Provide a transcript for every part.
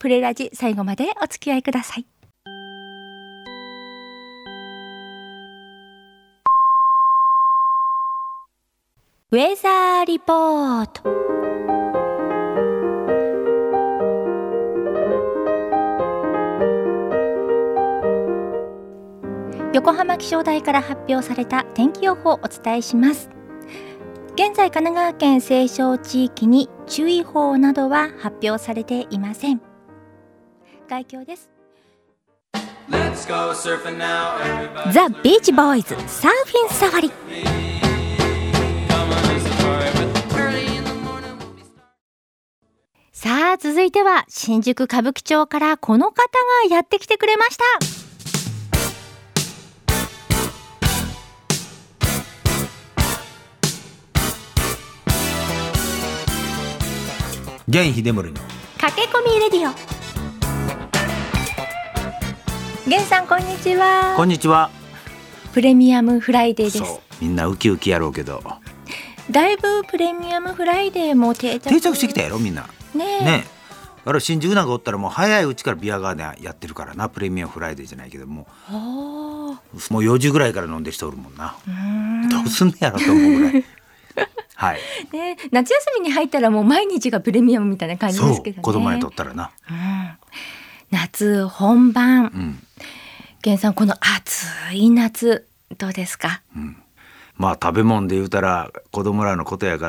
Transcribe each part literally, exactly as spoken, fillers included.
プレラジ、最後までお付き合いください。ウェザーリポート。横浜気象台から発表された天気予報をお伝えします。現在神奈川県西湘地域に注意報などは発表されていません。概況です。ザ・ビーチボーイズサーフィンサファリ。さあ、続いては新宿歌舞伎町からこの方がやってきてくれました。 源秀則の駆け込みレディオ。源さん、こんにちは。 こんにちは。 プレミアムフライデーです。 そう、みんなウキウキやろうけど、 だいぶプレミアムフライデーも定着定着してきたやろみんなねえ。 ねえ、あれ新宿なんかおったらもう早いうちからビアガーデンやってるからな。プレミアムフライデーじゃないけども、もうよじぐらいから飲んでる人おるもんな。 うーんどうすんねやろと思うぐらいはい、 ね、夏休みに入ったらもう毎日がプレミアムみたいな感じですけどね。 そう、子供にとったらな、 うん、夏本番、 うん、 源さん、この暑い夏どうですか？ うん、まあ食べ物で言うたら子供らのことやから、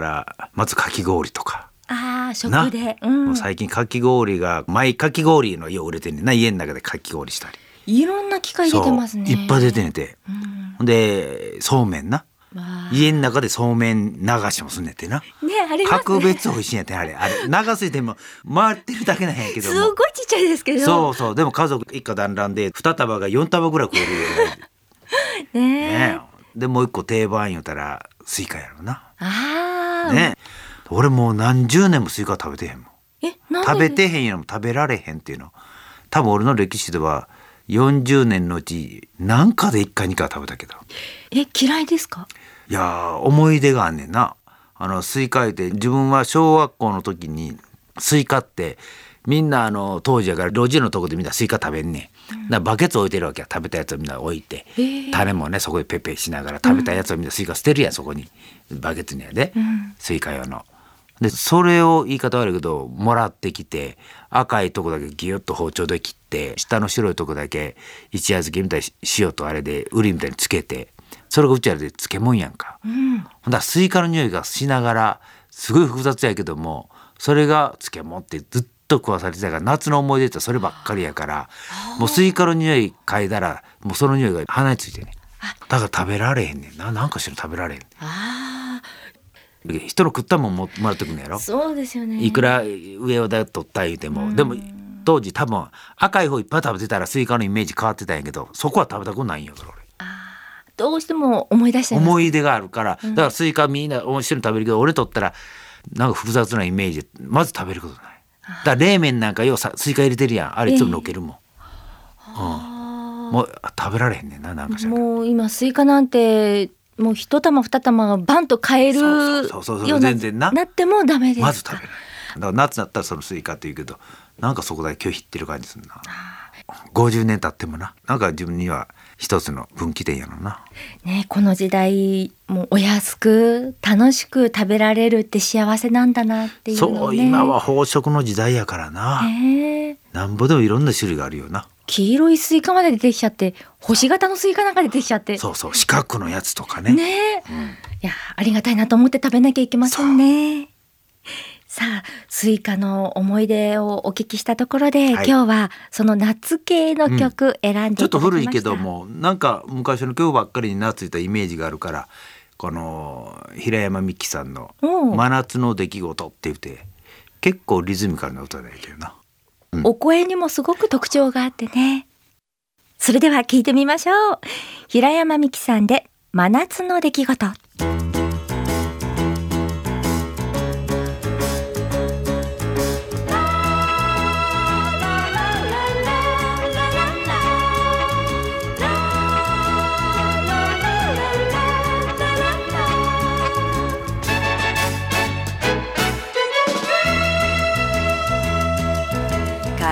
まずかき氷とか。 あー、食で、 な、 うん、 もう最近かき氷がマイかき氷のよう売れてんねんな。家の中でかき氷したり、 いろんな機械出てますね。 そう、いっぱい出てんねて、 うん、 でそうめんな、家の中でそうめん流しもすんねんてな、 ね、あれね、 格別美味しいんやって。あれあれ流すいても回ってるだけなんやけども、 すごいちっちゃいですけど、 そうそう、でも家族一家団らんでに束がよん束ぐらい食えるようねね。でもう一個定番言うたらスイカやろな。 あー、 ね、俺もう何十年もスイカ食べてへんもん。 え、なんで食べてへんよりも食べられへんっていうの、多分俺の歴史ではよんじゅうねんのうち何かでいっかいにかい食べたけど。 え、嫌いですか？ いやー、思い出があんねんな。あのスイカって自分は小学校の時にスイカってみんなあの当時やから路地のとこでみんなスイカ食べんねん、うん、だからバケツ置いてるわけや。食べたやつをみんな置いて、種もねそこでペッペしながら食べたやつをみんなスイカ捨てるやん、そこにバケツにやで、うん、スイカ用の。でそれを言い方悪いけどもらってきて、赤いとこだけギュッと包丁で切って、下の白いとこだけ一夜漬けみたいに塩とあれでウリみたいにつけて、それがうちらで漬物やんか、うん、ほんだらスイカの匂いがしながらすごい複雑やけども、それが漬物ってずっと食わされてたから、夏の思い出ってそればっかりやから、もうスイカの匂い嗅いだらもうその匂いが鼻についてね、だから食べられへんねんな。なんかしら食べられへん。あ、人の食ったもん も, もらってくんのやろ。 そうですよね。 いくら上をだ取った言うても、うん、でも当時多分赤い方いっぱい食べてたらスイカのイメージ変わってたんやけど、そこは食べたくないんやから俺。 どうしても思い出しちゃいます。 思い出があるから、だからスイカみんな面白いの食べるけど、俺とったらなんか複雑なイメージでまず食べることない。だから冷麺なんかようスイカ入れてるやん、あれいつものけるもん、えーうん、もう食べられへんねんな。なんかしらもう今スイカなんてもう一玉二玉がバンと買えるようななってもダメですか。 まず食べない。だから夏だったらそのスイカって言うけど、なんかそこだけ拒否ってる感じするな。ごじゅうねん経ってもな、なんか自分には一つの分岐点やろな、 ね、この時代もうお安く楽しく食べられるって幸せなんだなっていうの、ね、 そう、今は飽食の時代やからな、なんぼでもいろんな種類があるよな。 黄色いスイカまで出てきちゃって、星型のスイカなんか出てきちゃって、 そうそう、四角のやつとかね、 ね、うん、いやありがたいなと思って食べなきゃいけませんね。さあ、スイカの思い出をお聞きしたところで、はい、今日はその夏系の曲選んでいただきました、うん、ちょっと古いけどもなんか昔の曲ばっかりになついたイメージがあるから、この平山みきさんの真夏の出来事って言って結構リズミカルな歌だけどな、 うん、お声にもすごく特徴があってね。それでは聞いてみましょう。平山みきさんで真夏の出来事。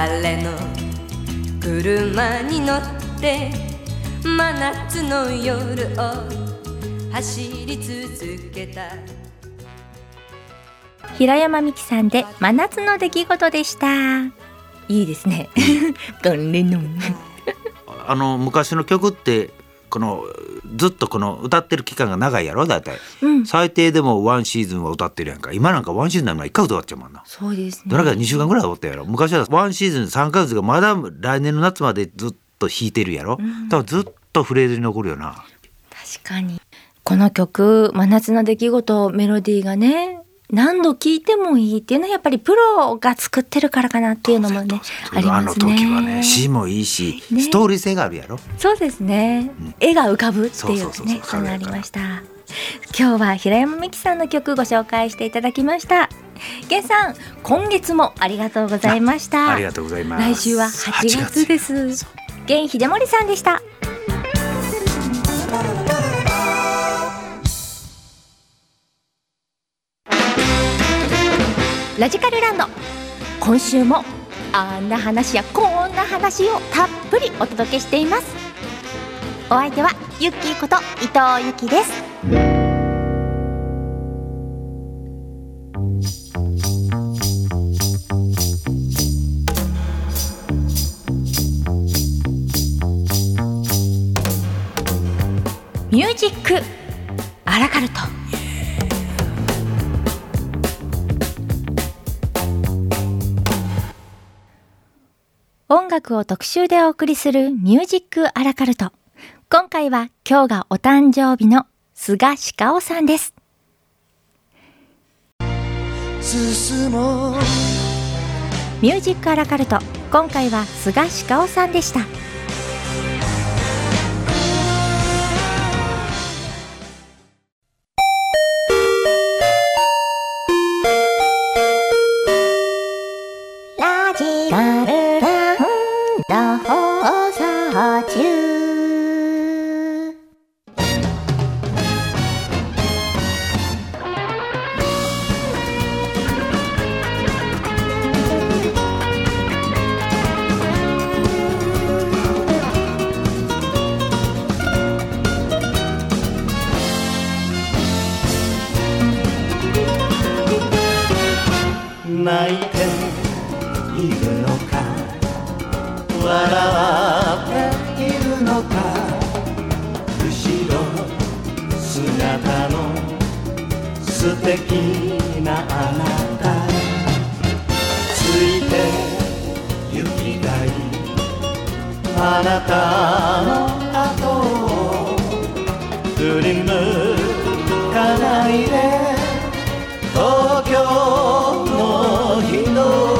誰の車に乗って真夏の夜を走り続けた。 平山美樹さんで真夏の出来事でした。いいですね。 あの昔の曲ってこのずっとこの歌ってる期間が長いやろだいたい、うん、最低でもワンシーズンは歌ってるやんか。今なんかワンシーズンなのいっかげつ終わっちゃうもんな。 そうですね。 どれかにしゅうかんぐらい終わったやろ。昔はワンシーズンさんかげつがまだ来年の夏までずっと弾いてるやろ、うん、だからずっとフレーズに残るよな。 確かにこの曲真夏の出来事メロディーがね何度聴いてもいいっていうのはやっぱりプロが作ってるからかなっていうのもねありますね。 あの時はね詩もいいし、ね、ストーリー性があるやろ。 そうですね、うん、絵が浮かぶっていうねそんなありました。今日は平山美樹さんの曲ご紹介していただきました。源さん今月もありがとうございました。 あ, ありがとうございます。 来週ははちがつです。源秀森さんでした。ラジカルランド、今週もあんな話やこんな話をたっぷりお届けしています。お相手はゆっきーこと伊藤由紀です。ミュージックアラカルト。音楽を特集でお送りするミュージックアラカルト。今回は今日がお誕生日の菅氏香さんです。ミュージックアラカルト、今回は菅氏香さんでした。ラジカルランド放送中。 泣いているのか笑っているのか、後ろ姿の素敵なあなた、ついて行きたいあなたの後を振り向かないで東京の人。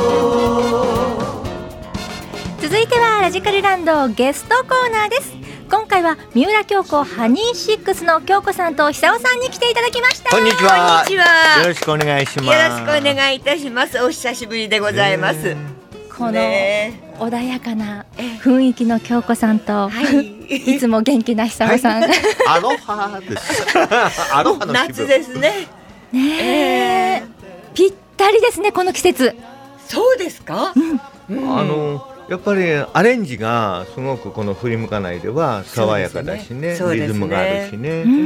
続いてはラジカルランドゲストコーナーです。今回は三浦京子ハニーシックスの京子さんと久夫さんに来ていただきました。 こんにちは。 こんにちは。 よろしくお願いします。 よろしくお願いいたします。お久しぶりでございます。 この穏やかな雰囲気の京子さんと、はい、いつも元気な久夫さん、はい、 アロハです。アロハの気分。 夏ですね。 ねえ、ぴったりですねこの季節。 そうですか、 うんうん、あのやっぱりアレンジがすごくこの振り向かないでは爽やかだし ね, ね, ねリズムがあるしね、うん、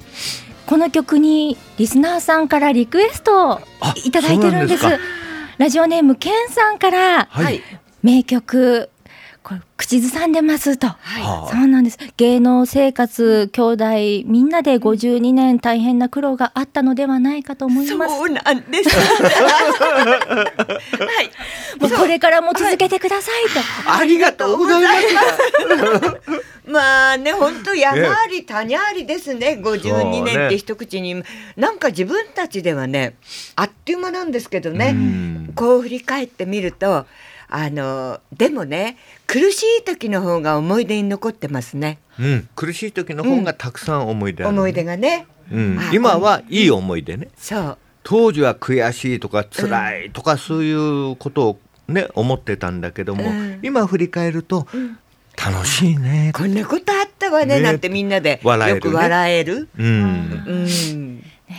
この曲にリスナーさんからリクエストをいただいてるんです。ラジオネームケンさんから、はい、名曲これ口ずさんでますと、はい、そうなんです。芸能生活兄弟みんなでごじゅうにねん大変な苦労があったのではないかと思います。 そうなんです、はい、 もうこれからも続けてくださいと、 はい、ありがとうございますまあね、本当山あり谷ありですね。ごじゅうにねんって一口に、ね、なんか自分たちではねあっという間なんですけどね、こう振り返ってみるとあのでもね苦しい時の方が思い出に残ってますね、 うん、苦しい時の方がたくさん思い出ある、 うん、思い出がね、 うん、今はいい思い出ね、 そう、 当時は悔しいとか辛いとかそういうことをね思ってたんだけども、うん、今振り返ると、うん、楽しいね、 こんなことあったわ ね, ねなんてみんなでよく笑える、 うんうん、 ね、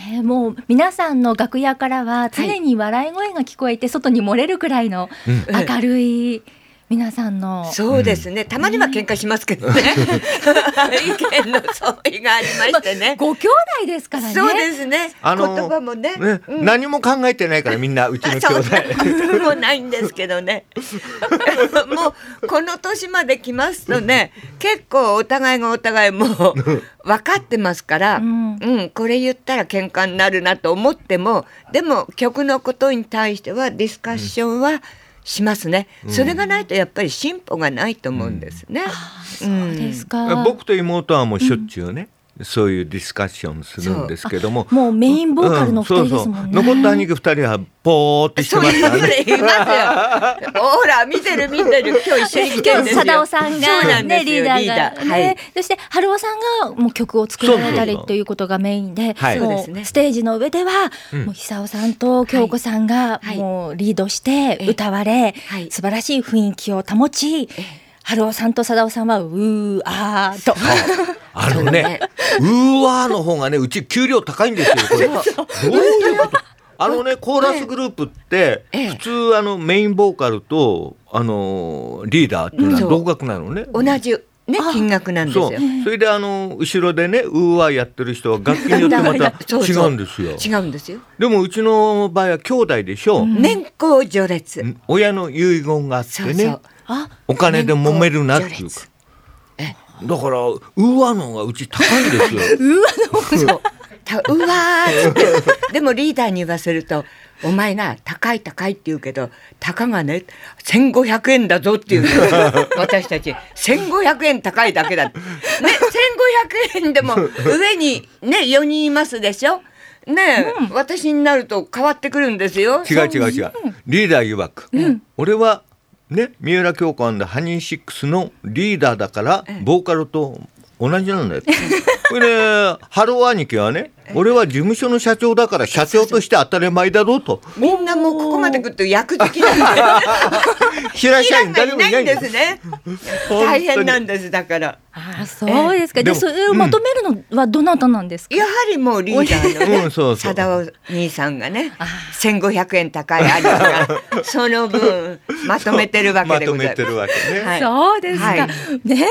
ね、もう皆さんの楽屋からは常に笑い声が聞こえて外に漏れるくらいの明るい皆さんの、 そうですね、たまには喧嘩しますけどね、意見の相違がありましてね、 ご兄弟ですからね。 そうですね、 あの言葉もね、 ね、 うん、 何も考えてないからみんなうちの兄弟そんなもないんですけどねもうこの年まで来ますとね、結構お互いがお互いもう分かってますから、 うんうん、これ言ったら喧嘩になるなと思っても、でも曲のことに対してはディスカッションはしますね、うん、それがないとやっぱり進歩がないと思うんですね、 うん、そうですか。 僕と妹はもうしょっちゅうね、うん、そういうディスカッションするんですけども、 もうメインボーカルのふたりですもんね、 うん、そうそう、残った兄貴ふたりはポーってしてますからね。 そういますよほら見てる見てる、今日一緒に来てるんですよ。 貞夫さんが、ね、リーダーが、 ーね、はい、そして春夫さんがもう曲を作られたりということがメインで、 はい、 もうステージの上では、うん、もう久夫さんと京子さんがもうリードして歌われ、はい、素晴らしい雰囲気を保ち、春夫さんと貞夫さんはうーあーとあのねうーわーの方がね、うち給料高いんですよこれ。どういうことあのね、コーラスグループって普通あのメインボーカルとあのリーダーっていうのは同額なのね、 同じね金額なんですよ。 そう、それであの後ろでねウーワーやってる人は楽器によってまた違うんですよ。 違うんですよ。 でもうちの場合は兄弟でしょ、うん、 年功序列、 親の遺言があってね、そうそう、お金で揉めるなっていうか、だからウーワーの方がうち高いんですよウーワーの方がうわーってでもリーダーに言わせると、お前な高い高いって言うけど、たかがねせんごひゃくえんだぞっていう私たちせんごひゃくえん高いだけだ、ね、せんごひゃくえんでも上にねよにんいますでしょね、うん、私になると変わってくるんですよ。 違う違う違う、リーダー曰く、うん、俺はね三浦京子&ハニーシックスのリーダーだからボーカルと同じなんだよこれね、春尾兄貴はね、俺は事務所の社長だから社長として当たり前だろうと。 みんなもうここまで来ると役的なんで平社員誰もいないんですね大変なんです。だからあ、そうですか。でそれをまとめるのはどなたなんですか。 やはりもうリーダーのね貞夫兄さんがねせんごひゃくえん高い兄がその分まとめてるわけでございます。 まとめてるわけね、 はい、そうですか、はい、ね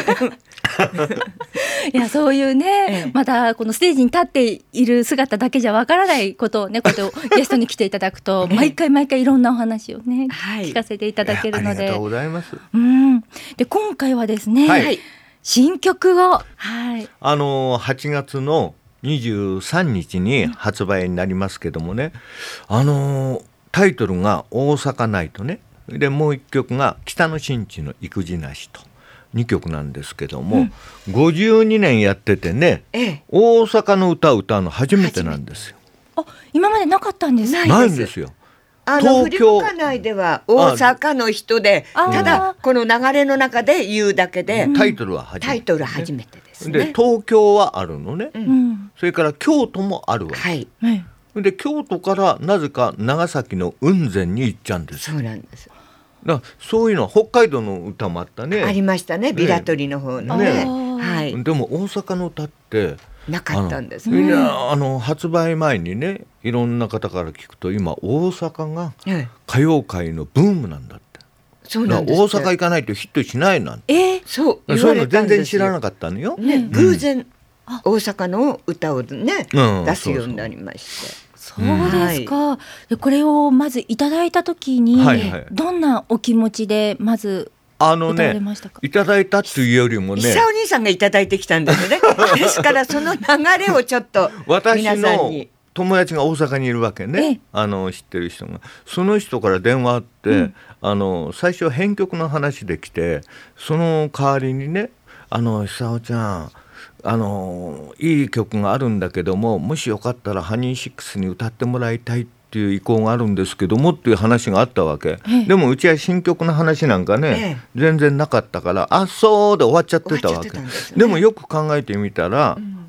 いやそういうね、ええ、またこのステージに立っている姿だけじゃわからないことをね、こうやってゲストに来ていただくと毎回毎回いろんなお話をね、はい、聞かせていただけるので、 ありがとうございます。 うん、で今回はですね、はい、新曲を、はい、 あのはちがつのにじゅうさんにちに発売になりますけどもね、あのタイトルが大阪ナイトね、でもう一曲が北の新地の育児なしとにきょくなんですけども、うん、ごじゅうにねんやっててね、ええ、大阪の歌を歌うの初めてなんですよ。 あ、今までなかったんですか。 ないんですよ。 あの振り向かないでは大阪の人で、ただこの流れの中で言うだけで、 うん、タイトルは初めて、 タイトル初めてですね。 で東京はあるのね、うん、それから京都もあるわけ、はい、で京都からなぜか長崎の雲仙に行っちゃうんです。 そうなんです。 だそういうのは北海道の歌もあったね。 ありましたね、ビラトリの方のね、ね、はい、 でも大阪の歌ってなかったんですね。 あの発売前にね、いろんな方から聞くと今大阪が歌謡界のブームなんだって、そうなんです。大阪行かないとヒットしないなんて、 えー、そうそういうの全然知らなかったのよ、 ね、偶然、うん、大阪の歌をね、うん、出すようになりまして、 そうですか、はい、でこれをまずいただいた時に、はいはい、どんなお気持ちでまずあのね、いただいたっていうよりもね、 久お兄さんがいただいてきたんですねですからその流れをちょっと皆さんに、 私の友達が大阪にいるわけね、あの知ってる人が、その人から電話あって、うん、あの最初編曲の話で来て、その代わりにね、あの久おちゃん、あのいい曲があるんだけども、もしよかったらハニーシックスに歌ってもらいたいっていう意向があるんですけどもっていう話があったわけ、ええ、でもうちは新曲の話なんかね、ええ、全然なかったから、あそうで終わっちゃってたわけ で, でもよく考えてみたら、うん、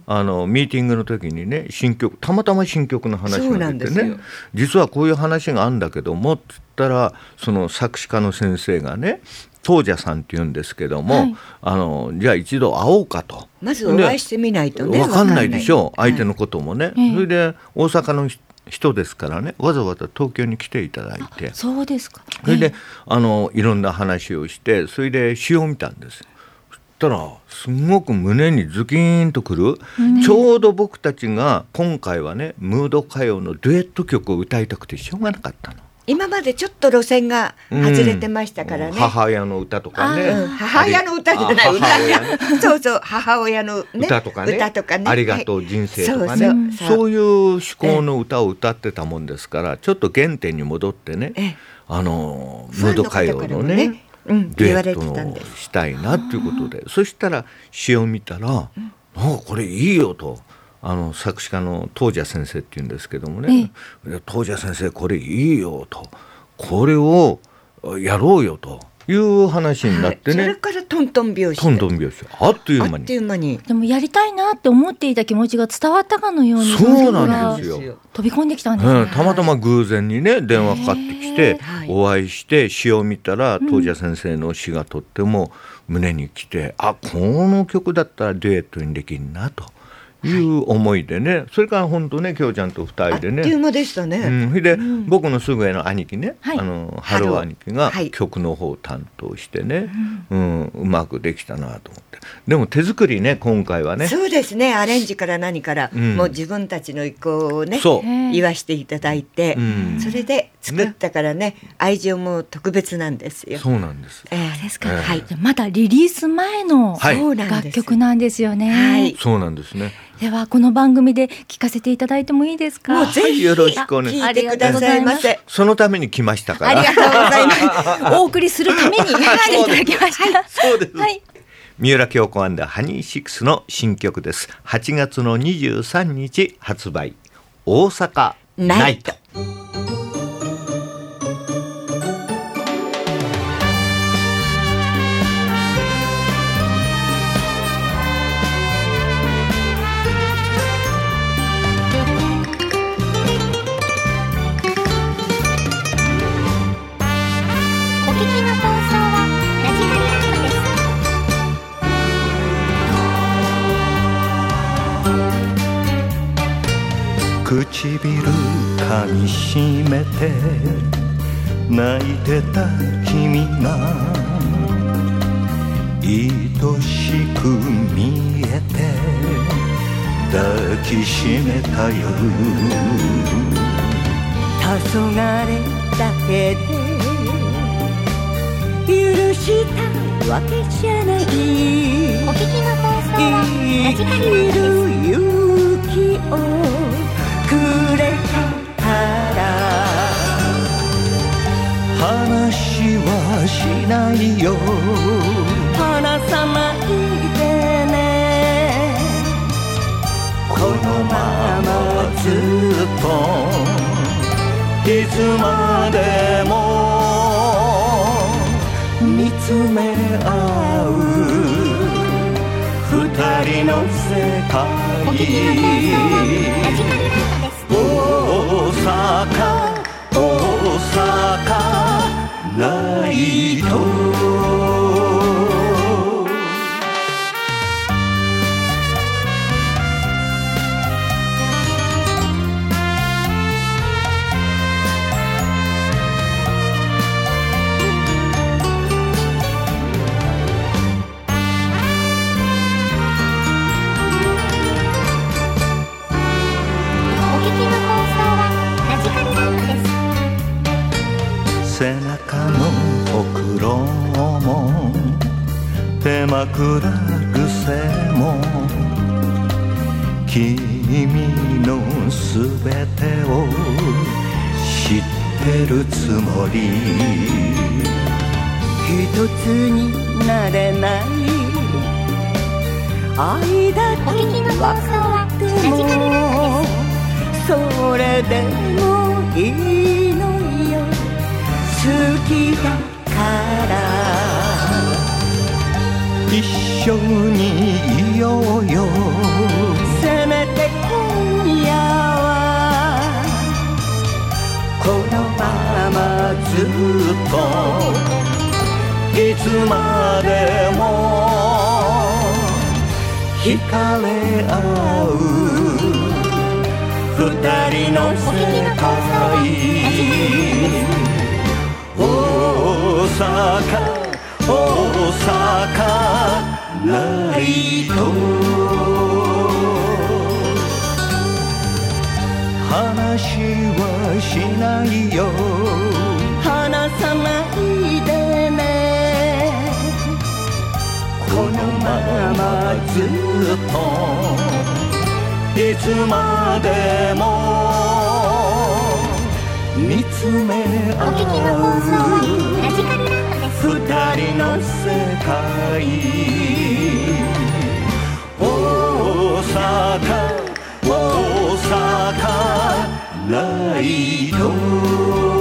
あのミーティングの時にね新曲たまたま新曲の話が出てね実はこういう話があるんだけどもって言ったらその作詞家の先生がね東者さんって言うんですけども、はい、あのじゃあ一度会おうかとまずお会いしてみないとね分かんないでしょう相手のこともね、はい、それで大阪の人ですからねわざわざ東京に来ていただいてそうですか、 それであのいろんな話をしてそれで詩を見たんです。そしたらすごく胸にズキーンとくる、うん、ちょうど僕たちが今回はねムード歌謡のデュエット曲を歌いたくてしょうがなかったの。 今までちょっと路線が外れてましたからね、 うん、母親の歌とかね、 うん、母親の歌じゃない歌、ね、そうそう母親の、ね、 歌とかね、 歌とかねありがとう人生とかね、はい、そうそう、そういう趣向の歌を歌ってたもんですからちょっと原点に戻ってねあのムード歌謡のねうん、 デュエットをしたいなということでそしたら詩を見たら、うん、あこれいいよとあの作詞家の東者先生っていうんですけどもね、ええ、東者先生これいいよとこれをやろうよという話になってね、 はい、それからトントン拍子トントン拍子あっという間にあっという間にでもやりたいなって思っていた気持ちが伝わったかのようにそうなんですよ飛び込んできたんですね、 うん、たまたま偶然にね電話かかってきてお会いして詩を見たら東者先生の詩がとっても胸にきて、うん、あこの曲だったらデュエットにできるなという思いでね、はい、それから本当ねきょうちゃんとふたりでねあっという間でしたね、 うん、それで、うん、僕のすぐ上の兄貴ね、はい、あのハロー兄貴が曲の方を担当してね、はいうん、うまくできたなと思ってでも手作りね今回はねそうですねアレンジから何から、うん、もう自分たちの意向をね言わしていただいて、うん、それで作ったからね、ね愛情も特別なんですよ。 そうなんです、 えー、ですか、えーはい、まだリリース前の楽曲なんですよね、 はい、そうなんですね。 ではこの番組で聞かせていただいてもいいですか。 もうぜひよろしくお願い聞いてくださいませ。 そのために来ましたからありがとうございますお送りするために来ていただきました。 そうです、はい、三浦恭子&ハニーシックスの新曲です。はちがつのにじゅうさんにち発売大阪ナイト。 唇噛みしめて泣いてた君が愛しく見えて抱きしめた夜黄昏だけで許したわけじゃないお聞きの放送はラジカル生きる勇気をくれたから話はしないよ話さないでねこのままずっといつまでも見つめ合う二人の世界お聞きの放送はラジカル大阪大阪ナイト背中のほくろも手枕癖も君のすべてを知ってるつもり一つになれない愛だと分かってもそれでもいいのよ好きだから一緒にいようよ背といつまでも惹かれ合う二人の世界大阪大阪ナイト話はしないよ離さないでねこのままずっといつまでも見つめ合うお聞きの放送はラジカルランドです。 二人の世界大阪大阪ナイト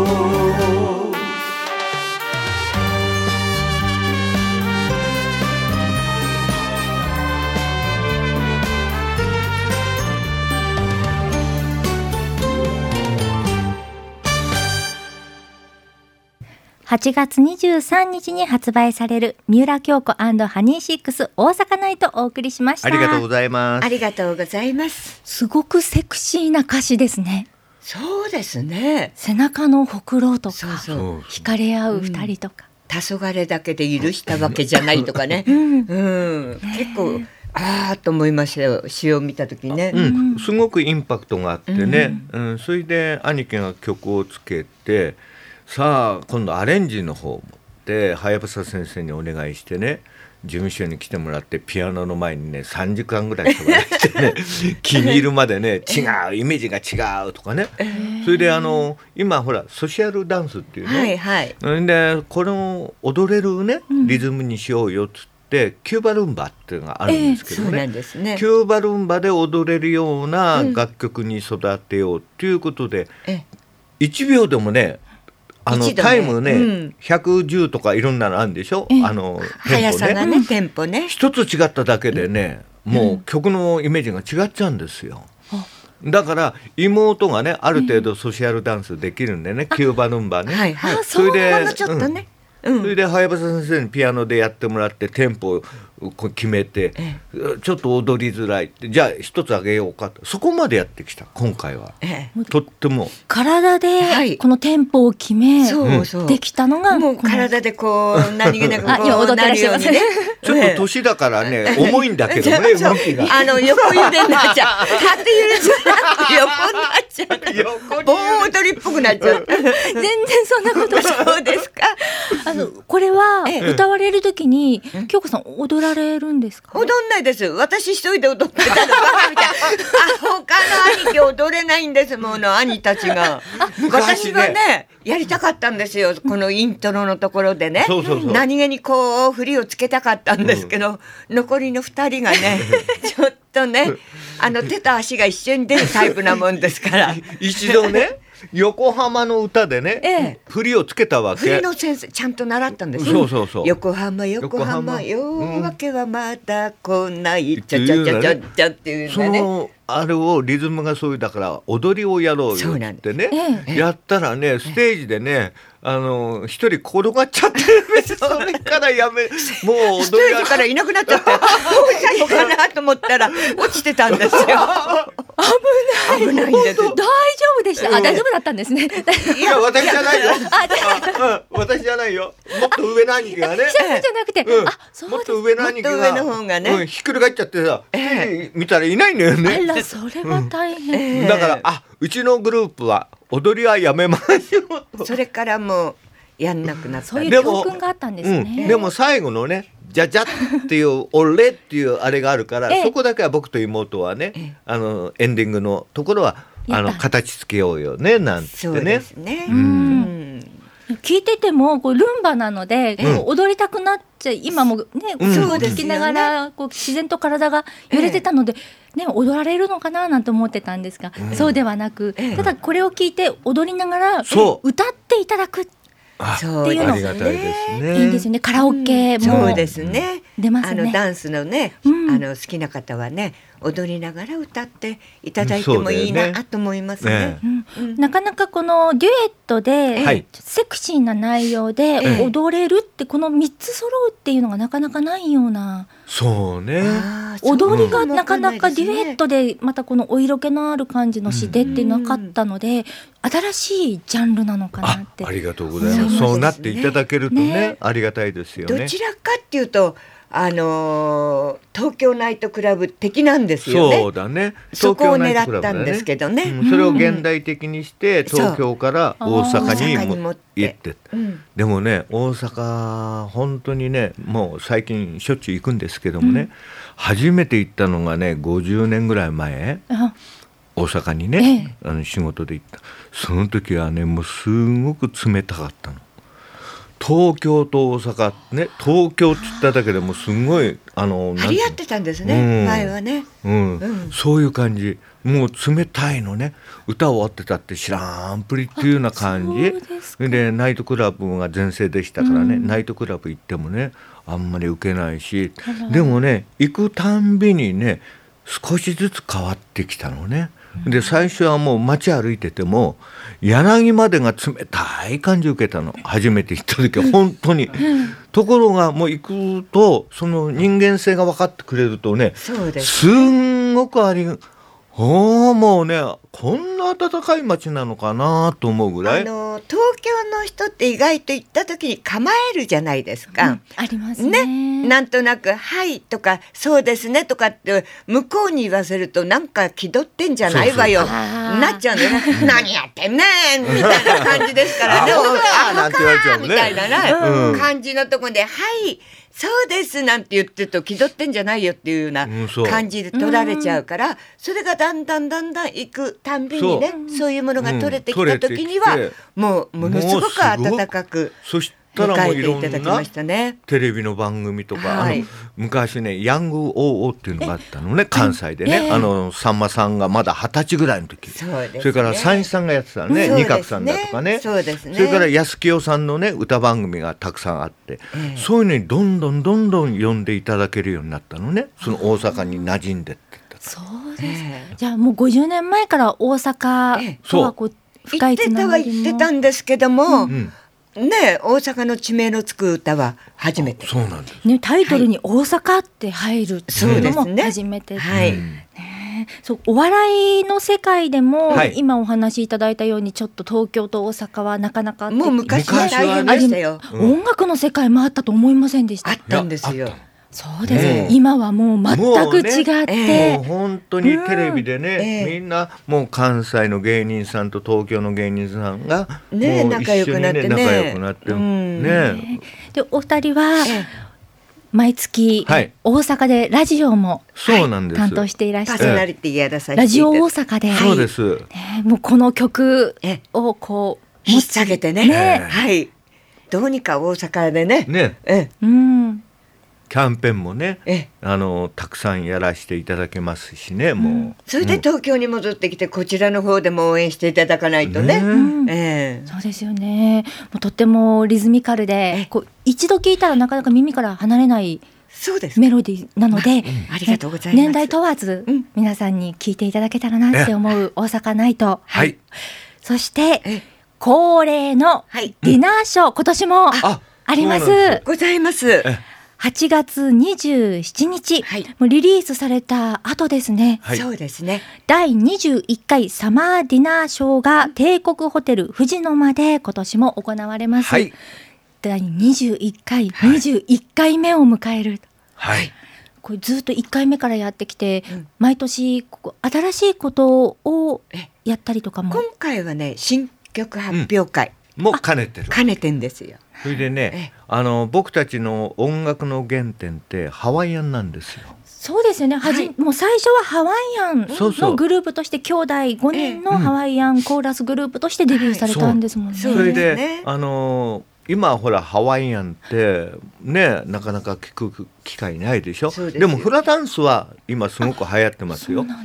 はちがつにじゅうさんにちに発売される三浦恭子&ハニーシックス大阪ナイトをお送りしました。 ありがとうございますありがとうございます。 すごくセクシーな歌詞ですね。 そうですね。 背中のほくろとか、 そうそう惹かれ合う二人とか、 黄昏だけで許したわけじゃないとかね、うんうん、結構あーと思いましたよ、詩を見た時ね、 うん、すごくインパクトがあってね、うんうん、それで兄貴が曲をつけて、さあ今度アレンジの方もではやぶさ先生にお願いしてね、事務所に来てもらってピアノの前にねさんじかんぐらい座ってね気に入るまでね、違うイメージが違うとかね、それであの今ほらソシャルダンスっていうね、 はいはい、 でこれを踊れるねリズムにしようよっつって、キューバルンバっていうのがあるんですけどね、 えー、そうなんですね。 キューバルンバで踊れるような楽曲に育てようということで、うん、いちびょうでもねあの、ね、タイムね、うん、ひゃくじゅうとかいろんなのあるんでしょ、あの速さがね、テンポね一つ違っただけでね、うん、もう曲のイメージが違っちゃうんですよ、うん、だから妹がねある程度ソシャルダンスできるんでね、キューバルンバね、 はいはい、 それでちょっとね、 うん、それではやぶさ先生にピアノでやってもらってテンポを決めて、ええ、ちょっと踊りづらいってじゃあ一つあげようかと、そこまでやってきた今回は、ええ、とっても体でこのテンポを決め、 そうそうできたのがもう体でこう何気なくこう踊ってらっしゃいますねちょっと年だからね重いんだけどね動きがあの横揺れになっちゃう縦揺れじゃなくて横になっちゃう盆踊りっぽくなっちゃう全然そんなことそうですかあのこれは歌われる時に京子さん踊られるんですか？ 踊んないです。私一人で踊ってたのバカみたいあ他の兄貴踊れないんですもの兄たちが私はねやりたかったんですよ、このイントロのところでね、 そうそうそう何気にこう振りをつけたかったんですけど、うん、残りのふたりがねちょっとねあの手と足が一緒に出るタイプなもんですから一度ね横浜の歌でね、ええ、振りをつけたわけ。 振りの先生ちゃんと習ったんですよ。 そうそうそう。 横浜横浜夜明けはまだ来ない、うん、ちゃちゃちゃちゃちゃっていうのね。 そのあれをリズムがそういうだから踊りをやろうよってね、ええ、やったらねステージでねあの一人転がっちゃってそれからやめもう踊りステージからいなくなっちゃってどうしたのかなと思ったら落ちてたんですよ。危ない危ないんです。 大丈夫でした。あ、大丈夫だったんですね。 いや私じゃないよ。あ、うん、私じゃないよ。もっと上の兄貴がね。 じゃなくて、 うん、 あ、そうもっと上の兄貴が、 もっと上の方がね、 うん、ひっくり返っちゃってさ、えー、見たらいないんだよね。 あら、それは大変。 うん、だからあ、うちのグループは踊りはやめましょうと。 それからもうやんなくなった。 そういう教訓があったんですね。 うん、でも最後のね。じゃじゃっていう俺っていうあれがあるから、そこだけは僕と妹はね、あのエンディングのところはあの形つけようよねなんてね。 そうですね。 うん、 聞いててもこうルンバなので、こう踊りたくなっちゃう、今もね、うん、そう聞きながらこう自然と体が揺れてたので、ね、踊られるのかななんて思ってたんですが、うん、そうではなく、ただこれを聞いて踊りながら歌っていただく。 そうっていうのありがたいですね。 いいですよね。カラオケも、 うん、そうですね。 出ますね。 あのダンスのね、うん、あの好きな方はね踊りながら歌っていただいてもいいなと思いますね。 うん、なかなかこのデュエットで、はい、セクシーな内容で踊れるってこのみっつ揃うっていうのがなかなかないような。 そうね。 踊りがなかなかデュエットでまたこのお色気のある感じの詩でってなかったので、新しいジャンルなのかなって。 あ、ありがとうございます。そうなっていただけるとね、ね、ありがたいですよね。 どちらかっていうとあのー、東京ナイトクラブ的なんですよね。 そうだね。 そこを狙ったんですけどね、 うん、それを現代的にして東京から大阪にも行って、うん、でもね大阪本当にねもう最近しょっちゅう行くんですけどもね、うん、初めて行ったのがねごじゅうねんぐらい前大阪にね、ええ、あの仕事で行った。その時はねもうすごく冷たかったの。東京と大阪ね、東京って言っただけでもすごいあの張り合ってたんですね、うん、前はね、 うんうん、そういう感じ。もう冷たいのね。歌終わってたって知らんぷりっていうような感じで、ナイトクラブが全盛でしたからね、うん、ナイトクラブ行ってもねあんまり受けないし、でもね行くたんびにね少しずつ変わってきたのね。で最初はもう街歩いてても柳までが冷たい感じ受けたの。初めて行った時は本当に、うん、ところがもう行くとその人間性が分かってくれるとね、 そうです、 すんごくありおもうねこんな暖かい街なのかなと思うぐらい。 あの東京の人って意外と行った時に構えるじゃないですか、うん、 ありますね。 ね、なんとなくはいとかそうですねとかって向こうに言わせるとなんか気取ってんじゃないわよなっちゃうのね何やってんねんみたいな感じですからねあなんて言われちゃうねみたいな、ねうん、感じのところではいそうですなんて言ってると気取ってんじゃないよっていうような感じで取られちゃうから、うん、それがだんだんだんだん行くたんびにね そ, そういうものが取れてきた時には、うん、もうものすごく温かくたらもういろんなテレビの番組とか、はい、あの昔ねヤング オーオー っていうのがあったのね関西でね、えー、あのさんまさんがまだはたちぐらいの時 そ, ね、それから三枝さんがやってたね、二角さんだとかね、 そうですね、 それから安清さんのね歌番組がたくさんあって、えー、そういうのにどんどんどんどん呼んでいただけるようになったのね。その大阪に馴染んでってそうです、えー、じゃあもうごじゅうねんまえから大阪とはこう、えー、深いつながりも行ってたは言ってたんですけども、うんね、大阪の地名のつく歌は初めて。 そうなんです、 ね、タイトルに大阪って入るっていうのも初めて、 はい、 ね、そうお笑いの世界でも、はい、今お話しいただいたようにちょっと東京と大阪はなかなかもう昔は大変でしたよ、 うん、音楽の世界もあったと思いませんでした。 あったんですよ。 そうです、ね、今はもう全く違って、 もう、ね、もう本当にテレビでね、うんえー、みんなもう関西の芸人さんと東京の芸人さんがね、 もう一緒に、ね、仲良くなってね、仲良くなって、うんね、 でお二人は、えー毎月、はい、大阪でラジオも、 そうなんです、 担当していらっしゃる、 パーソナリティやらさせてラジオ大阪で、 そうです、 ね、もうこの曲をこう引っ提げてね、ね、はい、どうにか大阪でね、 ね、 えうん、 キャンペーンもねあのたくさんやらせていただけますしね、もう、うん、 それで東京に戻ってきてこちらの方でも応援していただかないとね、 うんえー、 そうですよね。もうとってもリズミカルでこう一度聞いたらなかなか耳から離れないメロディーなので、 ありがとうございます。 年代問わず、うん、皆さんに聞いていただけたらなって思う大阪ナイト、 はい、 そして恒例のディナーショー、はい、今年もあります。 ございます。 はちがつにじゅうしちにち、はい、もうリリースされた後ですね、 はい、そうですね、 だいにじゅういっかいサマーディナーショーが帝国ホテル富士の間で今年も行われます、はい、だいにじゅういっかい、はい、にじゅういっかいめを迎える、 はい、 これずっといっかいめからやってきて、うん、毎年ここ新しいことをやったりとかも。 今回はね新曲発表会、 うん、も兼ねてる兼ねてんですよ。 それでね、あの僕たちの音楽の原点ってハワイアンなんですよ。 そうですよね、はじ、はい、もう最初はハワイアンのグループとして兄弟ごにんのハワイアンコーラスグループとしてデビューされたんですもんね。 それであの今ほらハワイアンってねなかなか聞く機会ないでしょ。 で, でもフラダンスは今すごく流行ってますよ。うん、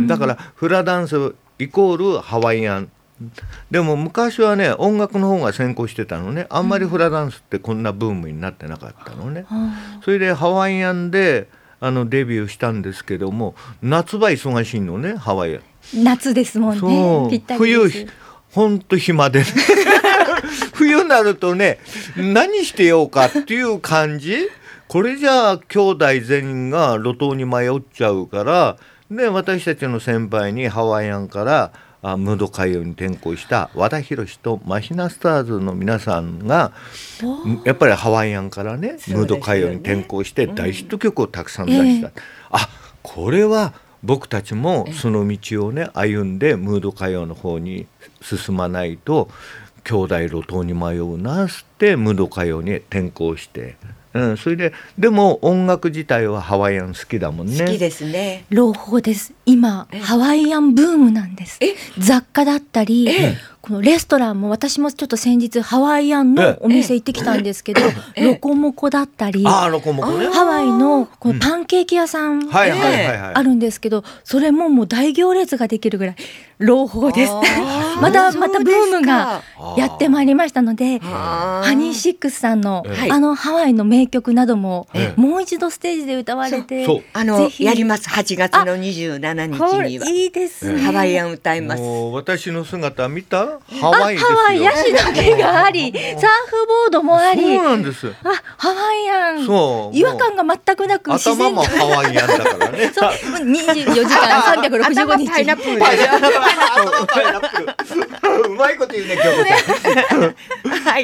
だからフラダンスイコールハワイアンでも昔はね音楽の方が先行してたのね。あんまりフラダンスってこんなブームになってなかったのね、うん、それでハワイアンであのデビューしたんですけども、夏場忙しいのね、ハワイ。 夏ですもんね。ぴったりです。 冬ほんと暇で、ね、冬になるとね、何してようかっていう感じ。これじゃあ兄弟全員が路頭に迷っちゃうから、で私たちの先輩にハワイアンからあムード歌謡に転向した和田弘とマヒナスターズの皆さんがやっぱりハワイアンからねムード歌謡に転向して大ヒット曲をたくさん出した、うん、あこれは僕たちもその道をね歩んでムード歌謡の方に進まないと兄弟路頭に迷うなってムード歌謡に転向して、うん、それででも音楽自体はハワイアン好きだもんね。 好きですね。 朗報です。今ハワイアンブームなんです。雑貨だったりこのレストランも、私もちょっと先日ハワイアンのお店行ってきたんですけど、ロコモコだったり、 あロコモコね、 ハワイのこのパンケーキ屋さんあるんですけど、それももう大行列ができるぐらい朗報です。またまたブームがやってまいりましたので、ハニーシックスさんのあのハワイの名曲などももう一度ステージで歌われて、 あのやります。はちがつのにじゅうしちにちにはいいですね。 ハワイアン歌います。 もう私の姿見た？ハワイですよ。 ハワイヤシの木があり、サーフボードもあり、 そうなんです。 あハワイアン、 そう違和感が全くなく自然頭もハワイアンだからね。 そうにじゅうよじかんさんびゃくろくじゅうごにち。 パイナップル。 パイナップル。うまいこと言うね今日。 はい。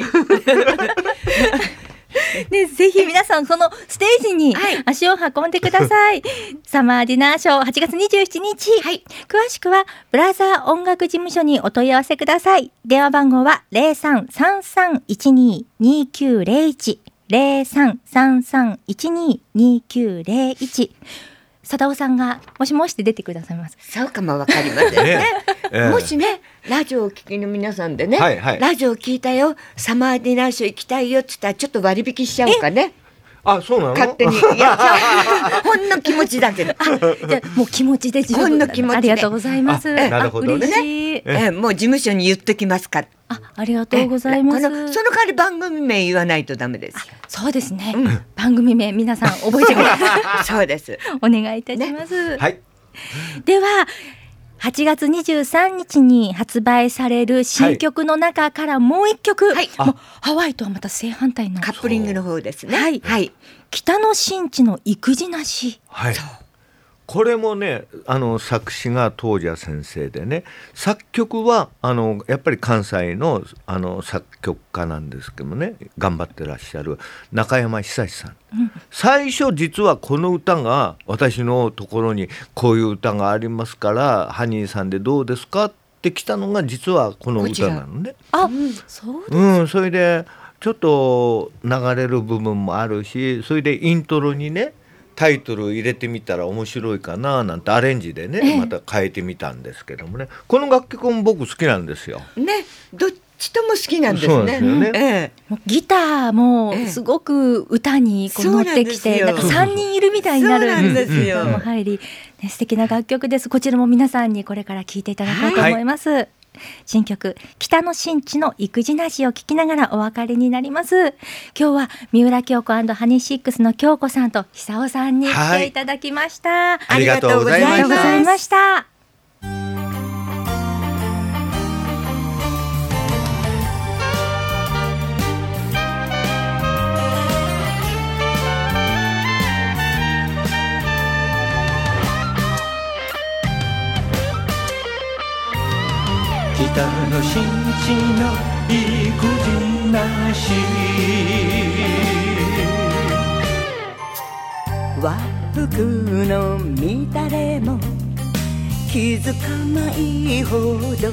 ね、ぜひ皆さんそのステージに足を運んでください、はい、サマーディナーショーはちがつにじゅうしちにち、はい、詳しくはブラザー音楽事務所にお問い合わせください。電話番号は ゼロさんさんさんいちにーにーきゅうゼロいち ゼロさんさんさんいちにーにーきゅうゼロいち。貞夫さんがもしもしって出てくださいます。 そうかもわかりませんね、えー、もしねラジオを聞きの皆さんでね、はいはい、ラジオ聞いたよサマーディナーショー行きたいよって言ったらちょっと割引しちゃおうかね。 あ、そうなの？ 勝手にやっちゃうほんの気持ちだけど。 あ、じゃもう気持ちで十分。 ほんの気持ちで。 ありがとうございます。 なるほどね。 嬉しい。 え、もう事務所に言っときますから。 あ、ありがとうございます。 その代わり番組名言わないとダメです。 そうですね、うん。番組名皆さん覚えてください。 そうです。 お願いいたします。 ね、はい。 では。はちがつにじゅうさんにちに発売される新曲の中からもう一曲、はい、もうハワイとはまた正反対のカップリングの方ですね。 はい、はい、北の新地の育児なし、 はい、これもねあの作詞が東寺先生でね、作曲はあのやっぱり関西 の, あの作曲家なんですけどもね、頑張ってらっしゃる中山久志さん、うん、最初実はこの歌が私のところにこういう歌がありますからハニーさんでどうですかって来たのが実はこの歌なのね。 あ、そうです、 うん、それでちょっと流れる部分もあるし、それでイントロにねタイトル入れてみたら面白いかななんてアレンジでねまた変えてみたんですけどもね、この楽曲も僕好きなんですよ。 ね、どっちとも好きなんですね。 そうですよね、 ええ、 ギターもすごく歌にこう乗ってきて、ええ、なんかさんにんいるみたいになるんですよ。も入り、ね、素敵な楽曲です。こちらも皆さんにこれから聴いていただこうと思います。はい、新曲北の新地の育児なしを聞きながらお別れになります。今日は三浦京子&ハニーシックスの京子さんと久夫さんに来ていただきました、はい、 ありがとうございました。 北の新地の育児なし、 和服の乱れも気づかないほど、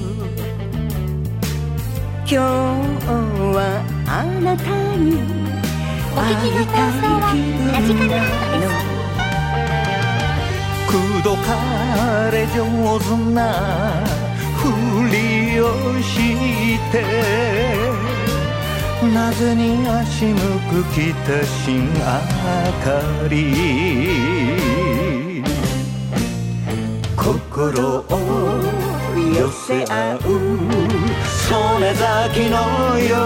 今日はあなたに会いたい気分なの。 口説かれ上手なふりをしてなぜに足向く北新明かり、心を寄せ合う曽根崎の夜、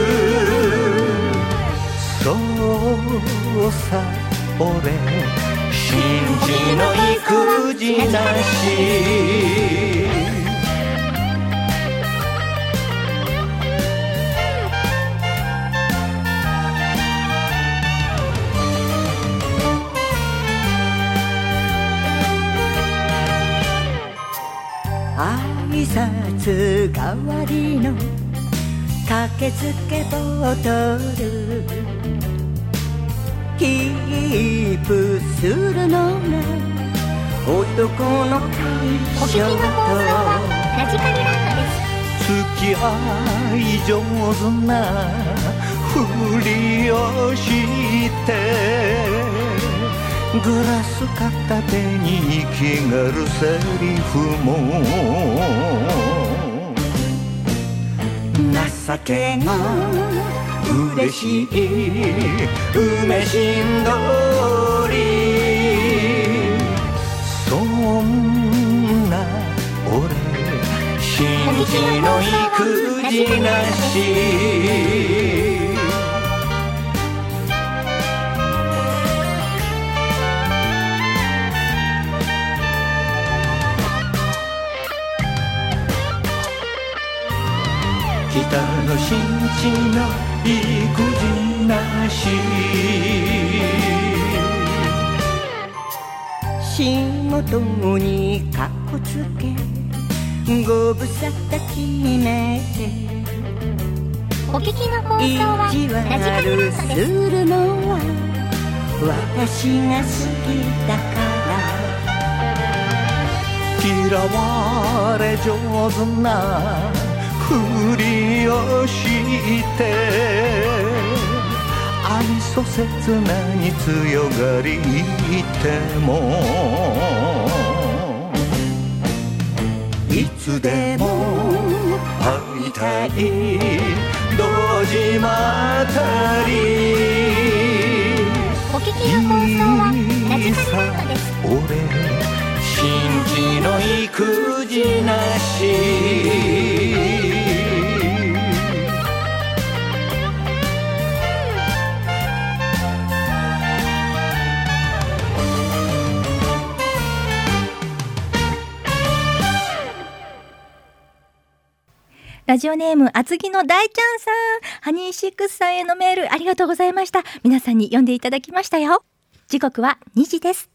そうさ俺信じの育児なし挨拶代わりの駆けつけボトルキープするのが男のお聞きの放送はラジカルランドです。 付き合い上手なふりをしてグラス片手に生きがるセリフも情けが嬉しい梅しんどりそんな俺信じの育児なし北の新地の育児なし仕事にかっこつけご無沙汰決めてお聞きの放送は意地ラジカルランドです悪するのは私が好きだから嫌われ上手なふりをして愛想切なに強がりってもいつでも会いたい堂島たりお聞きの放送はラジカルランドです俺信じの育児なしラジオネーム厚木の大ちゃんさん、ハニーシックスさんへのメールありがとうございました。皆さんに読んでいただきましたよ。時刻はにじです。